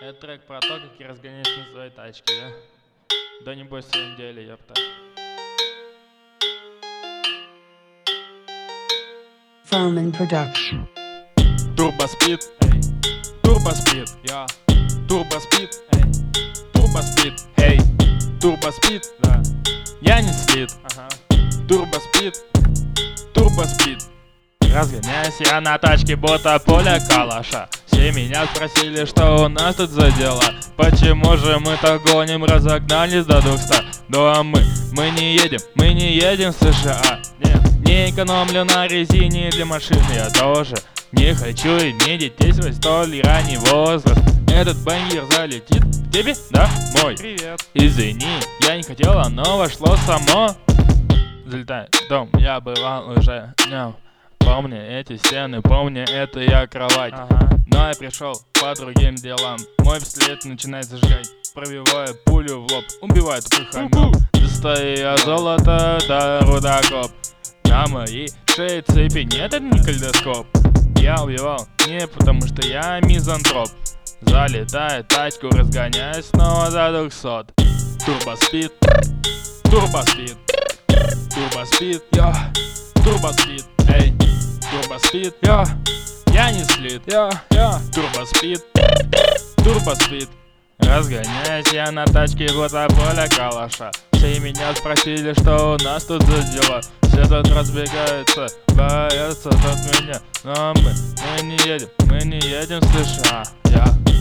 Это трек про то, как я разгоняюсь на своей тачке, да? Да не бойся недели, ёпта. Furman Production. Турбоспид, эй, турбоспид, я. Турбоспид, эй, турбоспид, эй, турбоспид, да. Я не слит, ага. Турбоспид, турбоспид. Разгоняюсь я на тачке, будто поле калаша. Все меня спросили, что у нас тут за дела. Почему же мы так гоним, разогнались до 200? Да мы не едем в США. Не экономлю на резине для машины, я тоже не хочу иметь детей в столь ранний возраст. Этот бангер залетит к тебе домой. Привет. Извини, я не хотел, оно вошло само. Залетай в дом, я бывал уже днем. Помни эти стены, помни, это я кровать. Но я пришел по другим делам. Мой пистолет начинает зажигать, пробивая пулю в лоб, убивает тупых хамов. Достаю я золото, да рудокоп. На моей шее цепи нет, это не калейдоскоп. Я убивал не потому что я мизантроп. Залетаю тачку, разгоняюсь снова до 200. Турбоспид, турбоспид, турбоспид, я. Турбоспид, эй, турбоспид, я не слит, турбоспид, турбоспид. Разгоняюсь я на тачке, будто поле калаша. Все меня спросили, что у нас тут за дела. Все тут разбегаются, боятся от меня. Но мы не едем в США,